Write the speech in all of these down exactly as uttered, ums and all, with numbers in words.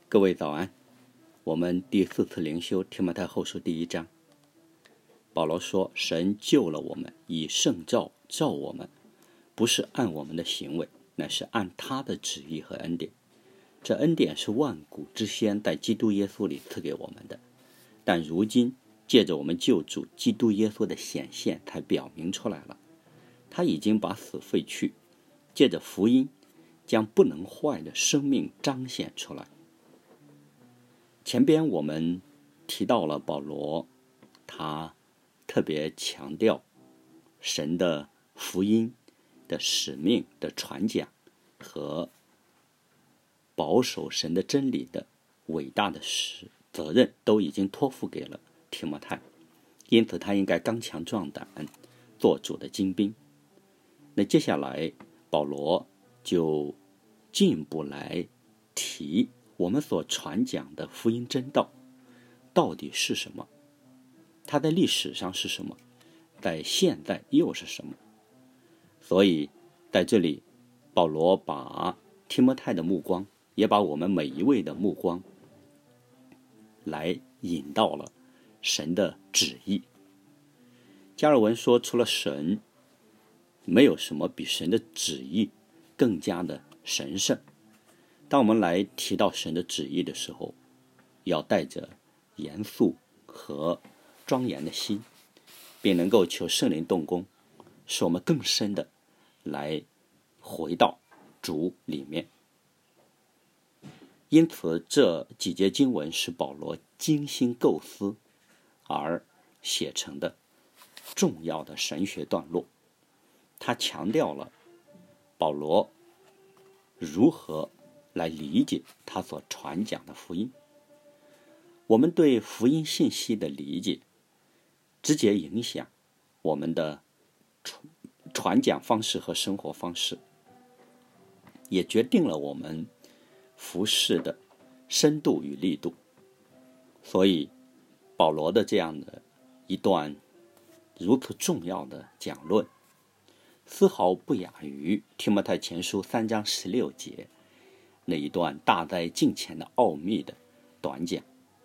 各位早安，我们第四次灵修提摩太后书第一章。保罗说，神救了我们，以圣召召我们，不是按我们的行为，乃是按他的旨意和恩典。这恩典是万古之先在基督耶稣里赐给我们的，但如今借着我们救主基督耶稣的显现才表明出来了。他已经把死废去，借着福音将不能坏的生命彰显出来。前边我们提到了保罗，他特别强调神的福音的使命的传讲和保守神的真理的伟大的责任都已经托付给了提摩太，因此他应该刚强壮胆，做主的精兵。那接下来保罗就进一步来提我们所传讲的福音真道到底是什么，它在历史上是什么，在现在又是什么。所以在这里保罗把提摩太的目光，也把我们每一位的目光来引到了神的旨意。加尔文说，除了神，没有什么比神的旨意更加的神圣。当我们来提到神的旨意的时候，要带着严肃和庄严的心，并能够求圣灵动工，使我们更深的来回到主里面。因此这几节经文是保罗精心构思而写成的重要的神学段落。他强调了保罗如何来理解他所传讲的福音。我们对福音信息的理解直接影响我们的传讲方式和生活方式，也决定了我们服事的深度与力度。所以保罗的这样的一段如此重要的讲论，丝毫不亚于提摩太前书三章十六节那一段大在近前的奥秘的短讲。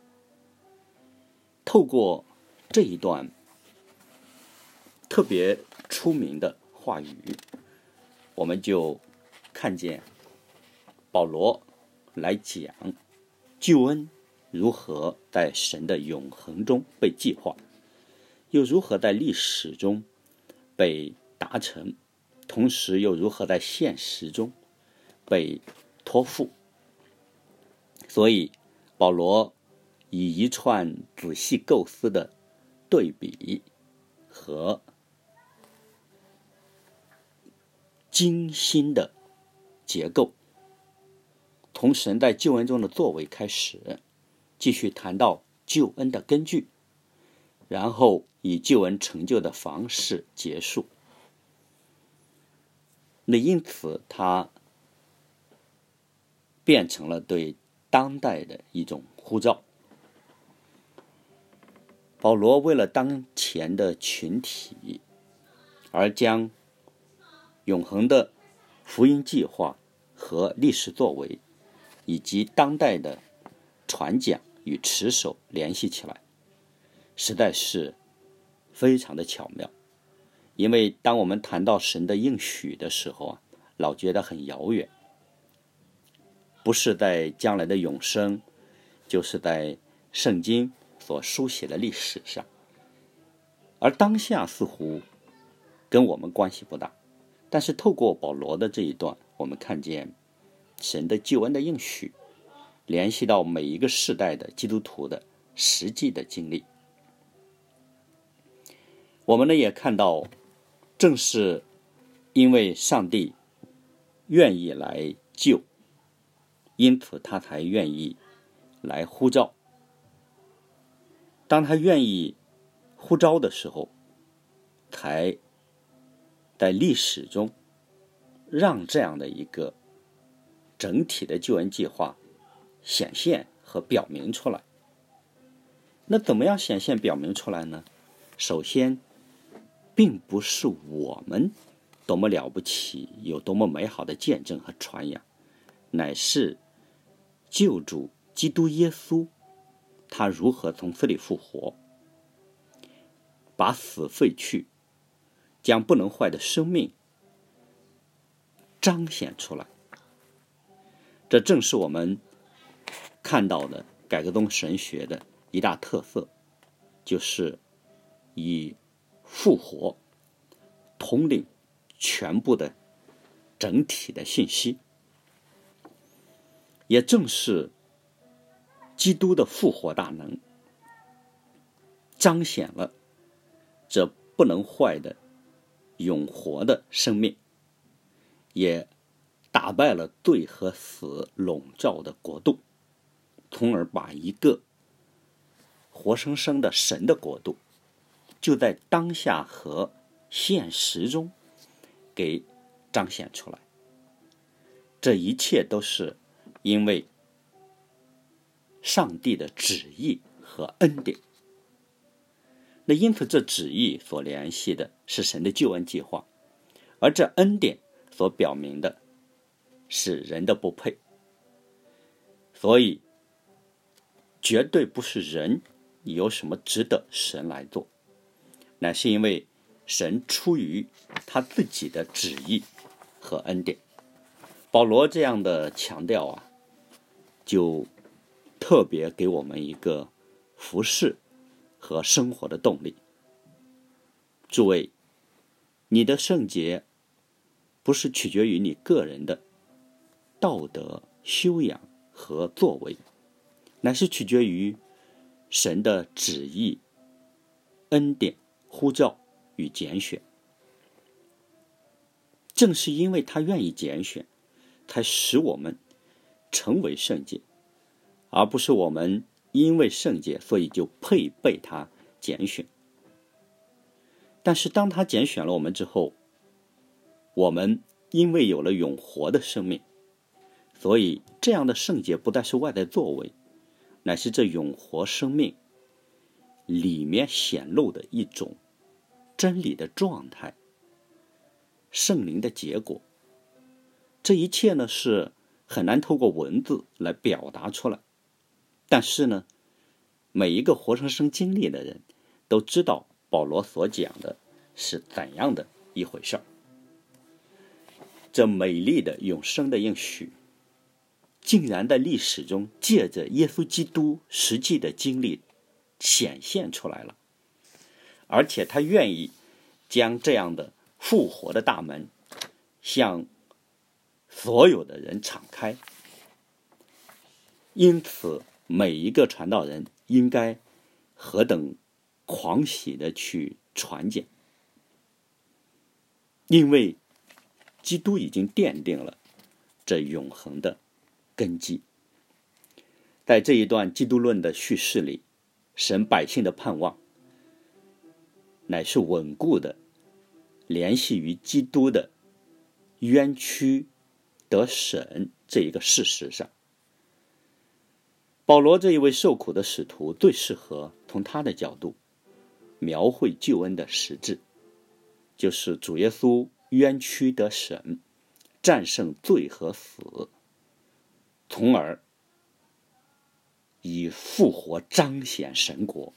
透过这一段特别出名的话语，我们就看见保罗来讲救恩如何在神的永恒中被计划，又如何在历史中被达成，同时又如何在现实中被托付。所以保罗以一串仔细构思的对比和精心的结构，从神在救恩中的作为开始，继续谈到救恩的根据，然后以救恩成就的方式结束。那因此它变成了对当代的一种呼召。保罗为了当前的群体而将永恒的福音计划和历史作为以及当代的传讲与持守联系起来，实在是非常的巧妙。因为当我们谈到神的应许的时候啊，老觉得很遥远，不是在将来的永生，就是在圣经所书写的历史上，而当下似乎跟我们关系不大。但是透过保罗的这一段，我们看见神的救恩的应许联系到每一个世代的基督徒的实际的经历。我们呢也看到，正是因为上帝愿意来救，因此他才愿意来呼召。当他愿意呼召的时候，才在历史中让这样的一个整体的救恩计划显现和表明出来。那怎么样显现表明出来呢？首先并不是我们多么了不起，有多么美好的见证和传扬，乃是救主基督耶稣他如何从死里复活，把死废去，将不能坏的生命彰显出来。这正是我们看到的改革宗神学的一大特色，就是以复活统领全部的整体的信息。也正是基督的复活大能彰显了这不能坏的永活的生命，也打败了罪和死笼罩的国度，从而把一个活生生的神的国度就在当下和现实中给彰显出来。这一切都是因为上帝的旨意和恩典。那因此这旨意所联系的是神的救恩计划，而这恩典所表明的是人的不配。所以绝对不是人有什么值得神来做，乃是因为神出于他自己的旨意和恩典。保罗这样的强调啊，就特别给我们一个服侍和生活的动力。诸位，你的圣洁不是取决于你个人的道德修养和作为，乃是取决于神的旨意、恩典、呼召与拣选。正是因为他愿意拣选，才使我们成为圣洁，而不是我们因为圣洁所以就配被他拣选。但是当他拣选了我们之后，我们因为有了永活的生命，所以这样的圣洁不但是外在作为，乃是这永活生命里面显露的一种真理的状态，圣灵的结果。这一切呢是很难透过文字来表达出来，但是呢，每一个活生生经历的人都知道保罗所讲的是怎样的一回事儿。这美丽的永生的应许，竟然在历史中借着耶稣基督实际的经历显现出来了，而且他愿意将这样的复活的大门向所有的人敞开。因此每一个传道人应该何等狂喜的去传讲，因为基督已经奠定了这永恒的根基。在这一段基督论的叙事里，神百姓的盼望乃是稳固的联系于基督的冤屈得审这一个事实上。保罗这一位受苦的使徒最适合从他的角度描绘救恩的实质，就是主耶稣冤屈得审，战胜罪和死，从而以复活彰显神国。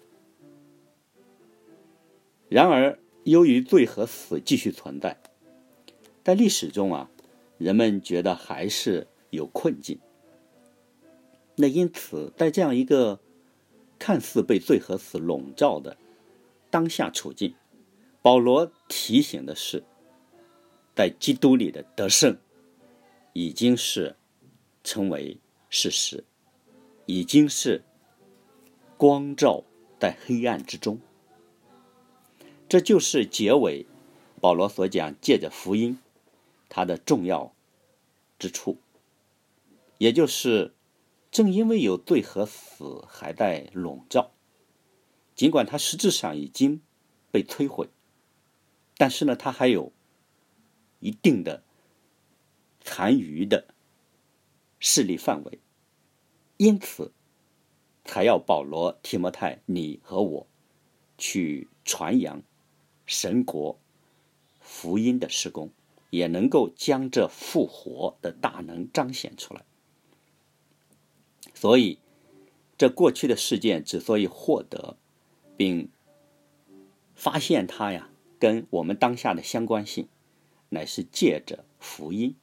然而由于罪和死继续存在，在历史中啊，人们觉得还是有困境。那因此在这样一个看似被罪和死笼罩的当下处境，保罗提醒的是，在基督里的得胜已经是成为事实，已经是光照在黑暗之中。这就是结尾保罗所讲借着福音它的重要之处，也就是正因为有罪和死还在笼罩，尽管它实质上已经被摧毁，但是呢，它还有一定的残余的势力范围，因此才要保罗、提摩太你和我去传扬神国福音的事工，也能够将这复活的大能彰显出来。 所以这过去的事件之所以获得并发现它呀跟我们当下的相关性，乃是借着福音。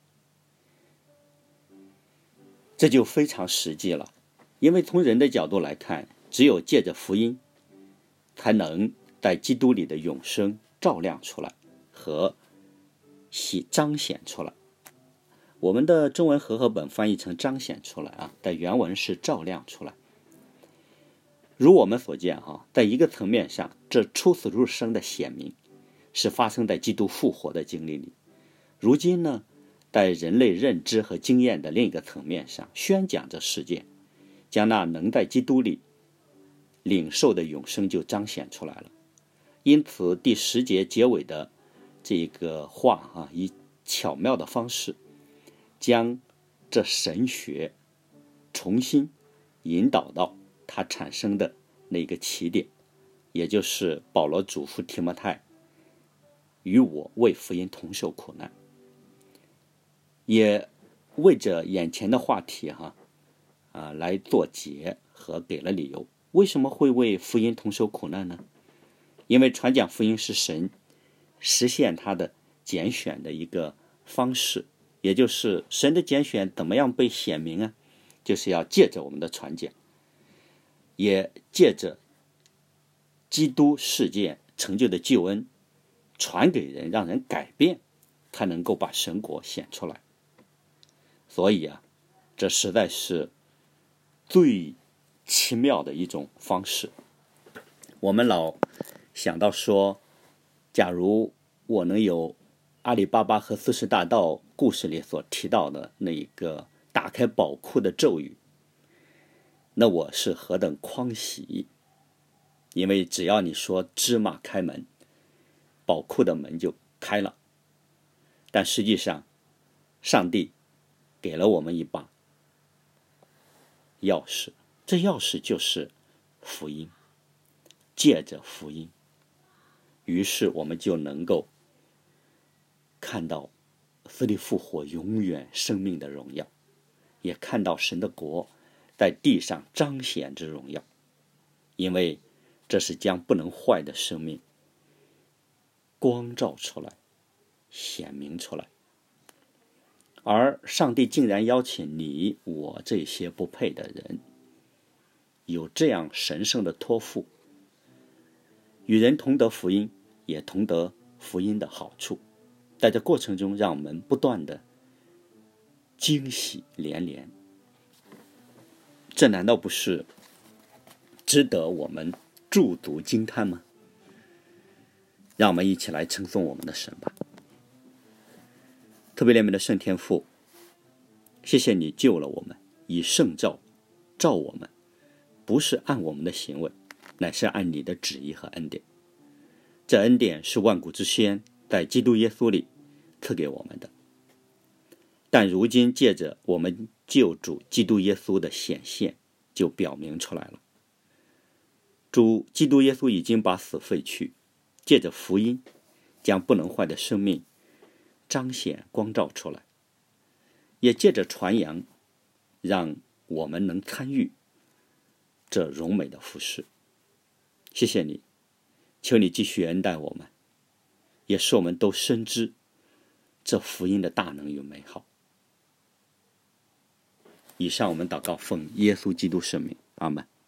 这就非常实际了，因为从人的角度来看，只有借着福音才能在基督里的永生照亮出来和显彰显出来。我们的中文和合本翻译成彰显出来啊，但原文是照亮出来。如我们所见哈，在一个层面上，这出死入生的显明是发生在基督复活的经历里。如今呢，在人类认知和经验的另一个层面上宣讲这事件，将那能在基督里领受的永生就彰显出来了。因此第十节结尾的这个话啊，以巧妙的方式将这神学重新引导到它产生的那个起点，也就是保罗嘱咐提摩太与我为福音同受苦难，也为着眼前的话题哈啊来做结和给了理由。为什么会为福音同受苦难呢？因为传讲福音是神实现他的拣选的一个方式，也就是神的拣选怎么样被显明啊？就是要借着我们的传讲，也借着基督事件成就的救恩传给人，让人改变，才能够把神国显出来。所以啊，这实在是最奇妙的一种方式。我们老想到说，假如我能有阿里巴巴和四十大盗故事里所提到的那一个打开宝库的咒语，那我是何等欢喜。因为只要你说芝麻开门，宝库的门就开了。但实际上上帝给了我们一把钥匙，这钥匙就是福音，借着福音，于是我们就能够看到死里复活永远生命的荣耀，也看到神的国在地上彰显之荣耀。因为这是将不能坏的生命光照出来，显明出来。而上帝竟然邀请你我这些不配的人，有这样神圣的托付，与人同得福音，也同得福音的好处。在这过程中，让我们不断的惊喜连连。这难道不是值得我们驻足惊叹吗？让我们一起来称颂我们的神吧。特别怜悯的圣天父，谢谢你救了我们，以圣召召我们，不是按我们的行为，乃是按你的旨意和恩典。这恩典是万古之先在基督耶稣里赐给我们的，但如今借着我们救主基督耶稣的显现，就表明出来了。主基督耶稣已经把死废去，借着福音将不能坏的生命彰显光照出来，也借着传扬让我们能参与这荣美的服事。谢谢你，求你继续恩待我们，也使我们都深知这福音的大能与美好。以上我们祷告奉耶稣基督圣名，阿们。